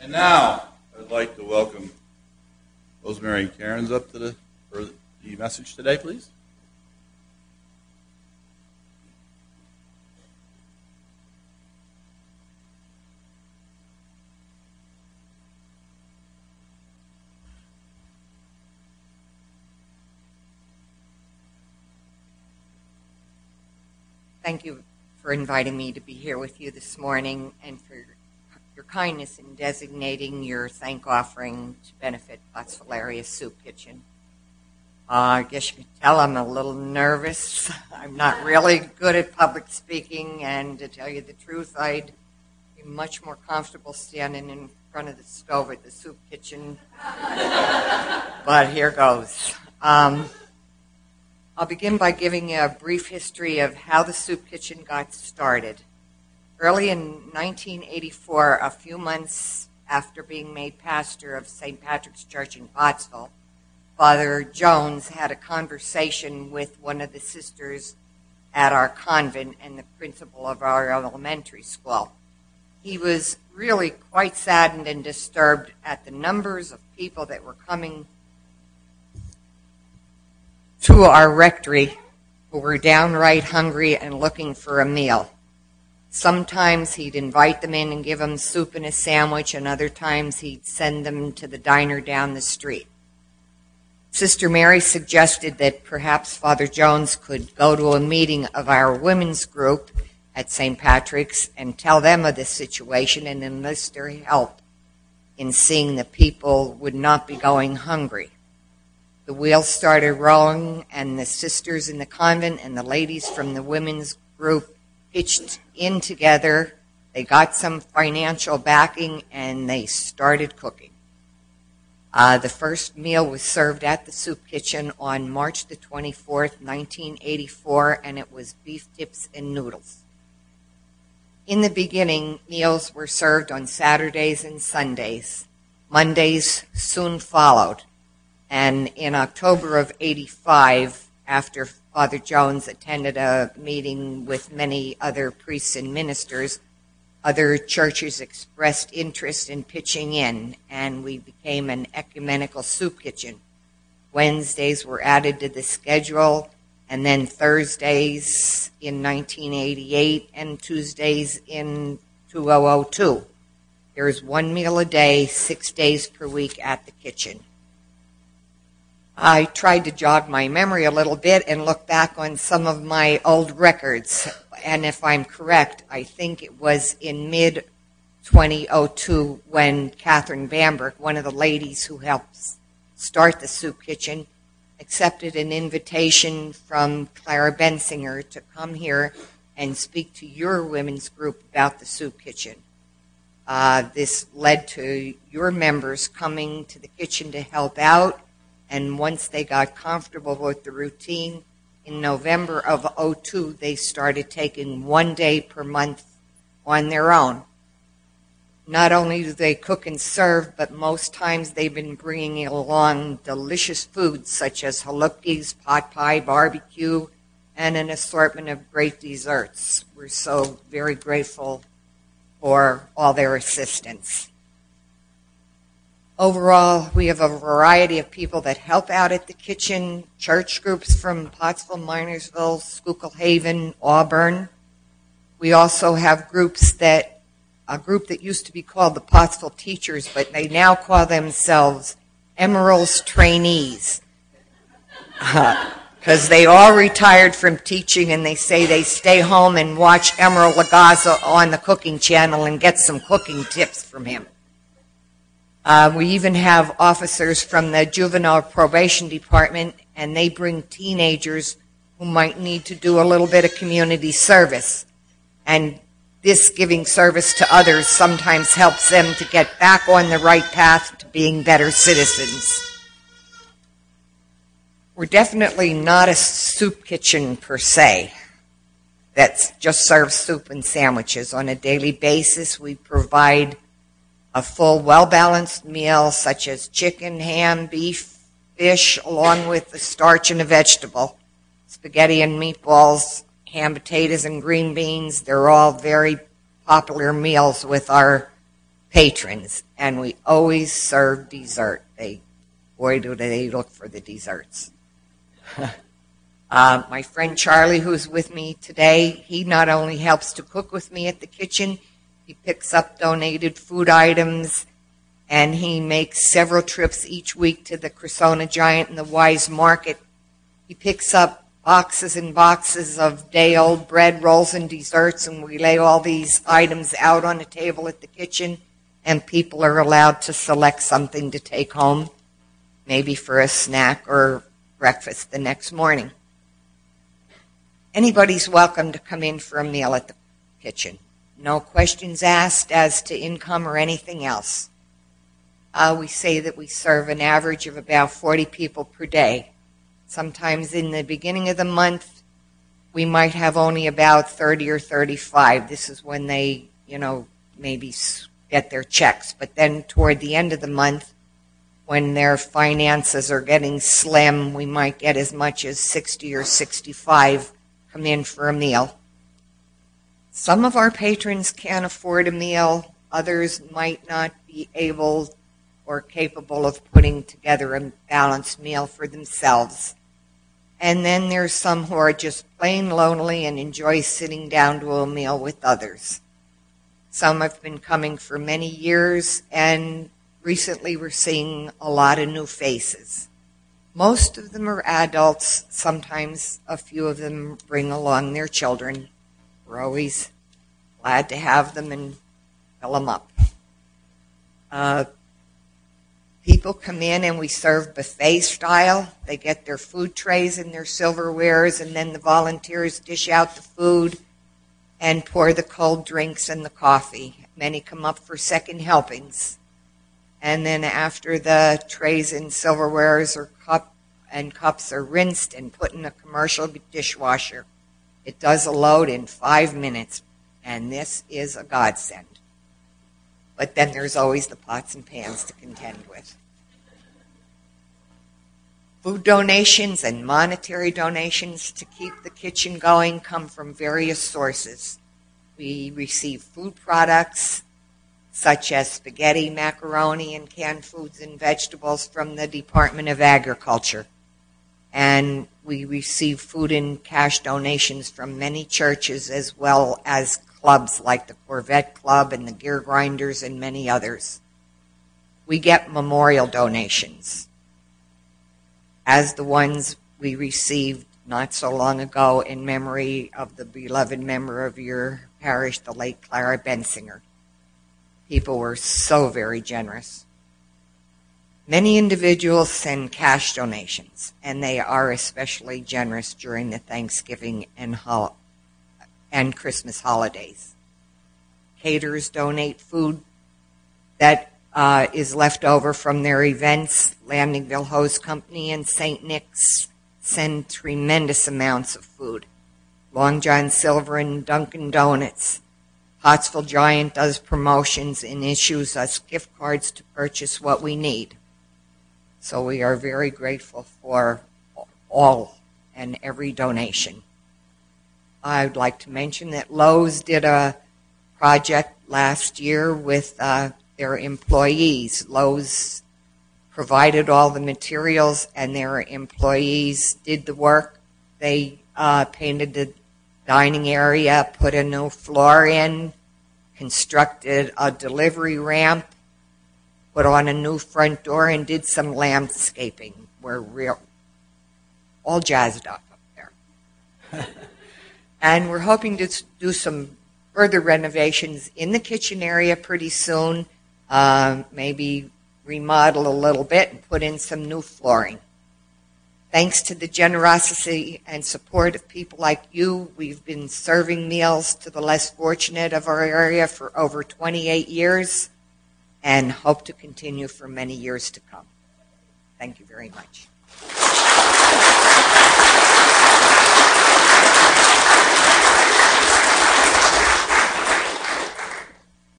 And now, I'd like to welcome Rosemary Cairns up to for the message today, please. Thank you for inviting me to be here with you this morning and for your kindness in designating your thank offering to benefit Pottsville Area Soup Kitchen. I guess you can tell I'm a little nervous. I'm not really good at public speaking, and to tell you the truth, I'd be much more comfortable standing in front of the stove at the soup kitchen. But here goes. I'll begin by giving you a brief history of how the soup kitchen got started. Early in 1984, a few months after being made pastor of St. Patrick's Church in Pottsville, Father Jones had a conversation with one of the sisters at our convent and the principal of our elementary school. He was really quite saddened and disturbed at the numbers of people that were coming to our rectory who were downright hungry and looking for a meal. Sometimes he'd invite them in and give them soup and a sandwich, and other times he'd send them to the diner down the street. Sister Mary suggested that perhaps Father Jones could go to a meeting of our women's group at St. Patrick's and tell them of this situation and enlist their help in seeing that people would not be going hungry. The wheels started rolling, and the sisters in the convent and the ladies from the women's group pitched in together. They got some financial backing, and they started cooking. The first meal was served at the soup kitchen on March the 24th, 1984, and it was beef tips and noodles. In the beginning, meals were served on Saturdays and Sundays. Mondays soon followed. And in October of 85, after Father Jones attended a meeting with many other priests and ministers, other churches expressed interest in pitching in, and we became an ecumenical soup kitchen. Wednesdays were added to the schedule, and then Thursdays in 1988 and Tuesdays in 2002. There's one meal a day, 6 days per week at the kitchen. I tried to jog my memory a little bit and look back on some of my old records. And if I'm correct, I think it was in mid-2002 when Catherine Bamberg, one of the ladies who helped start the soup kitchen, accepted an invitation from Clara Bensinger to come here and speak to your women's group about the soup kitchen. This led to your members coming to the kitchen to help out. And once they got comfortable with the routine, in November of 2002, they started taking 1 day per month on their own. Not only do they cook and serve, but most times they've been bringing along delicious foods such as halupkis, pot pie, barbecue, and an assortment of great desserts. We're so very grateful for all their assistance. Overall, we have a variety of people that help out at the kitchen, church groups from Pottsville, Minersville, Schuylkill Haven, Auburn. We also have a group that used to be called the Pottsville Teachers, but they now call themselves Emerald's Trainees, because they all retired from teaching, and they say they stay home and watch Emerald Lagaza on the cooking channel and get some cooking tips from him. We even have officers from the Juvenile Probation Department, and they bring teenagers who might need to do a little bit of community service. And this giving service to others sometimes helps them to get back on the right path to being better citizens. We're definitely not a soup kitchen per se that just serves soup and sandwiches. On a daily basis, we provide a full, well-balanced meal such as chicken, ham, beef, fish, along with the starch and a vegetable, spaghetti and meatballs, ham, potatoes, and green beans. They're all very popular meals with our patrons, and we always serve dessert. Boy, do they look for the desserts. My friend Charlie, who's with me today, he not only helps to cook with me at the kitchen, he picks up donated food items, and he makes several trips each week to the Cressona Giant and the Wise Market. He picks up boxes and boxes of day-old bread, rolls, and desserts, and we lay all these items out on a table at the kitchen, and people are allowed to select something to take home, maybe for a snack or breakfast the next morning. Anybody's welcome to come in for a meal at the kitchen. No questions asked as to income or anything else. We say that we serve an average of about 40 people per day. Sometimes in the beginning of the month, we might have only about 30 or 35. This is when they, maybe get their checks. But then toward the end of the month, when their finances are getting slim, we might get as much as 60 or 65 come in for a meal. Some of our patrons can't afford a meal. Others might not be able or capable of putting together a balanced meal for themselves. And then there's some who are just plain lonely and enjoy sitting down to a meal with others. Some have been coming for many years, and recently we're seeing a lot of new faces. Most of them are adults. Sometimes a few of them bring along their children. We're always glad to have them and fill them up. People come in and we serve buffet style. They get their food trays and their silverwares, and then the volunteers dish out the food and pour the cold drinks and the coffee. Many come up for second helpings. And then after the trays and silverwares or cups are rinsed and put in a commercial dishwasher, it does a load in 5 minutes, and this is a godsend. But then there's always the pots and pans to contend with. Food donations and monetary donations to keep the kitchen going come from various sources. We receive food products such as spaghetti, macaroni, and canned foods and vegetables from the Department of Agriculture. And we receive food and cash donations from many churches as well as clubs like the Corvette Club and the Gear Grinders and many others. We get memorial donations, as the ones we received not so long ago in memory of the beloved member of your parish, the late Clara Bensinger. People were so very generous. Many individuals send cash donations, and they are especially generous during the Thanksgiving and Christmas holidays. Caterers donate food that is left over from their events. Landingville Hose Company and St. Nick's send tremendous amounts of food. Long John Silver and Dunkin' Donuts. Pottsville Giant does promotions and issues us gift cards to purchase what we need. So we are very grateful for all and every donation. I'd like to mention that Lowe's did a project last year with their employees. Lowe's provided all the materials and their employees did the work. They painted the dining area, put a new floor in, constructed a delivery ramp, put on a new front door, and did some landscaping. We're all jazzed up there. And we're hoping to do some further renovations in the kitchen area pretty soon, maybe remodel a little bit and put in some new flooring. Thanks to the generosity and support of people like you, we've been serving meals to the less fortunate of our area for over 28 years and hope to continue for many years to come. Thank you very much.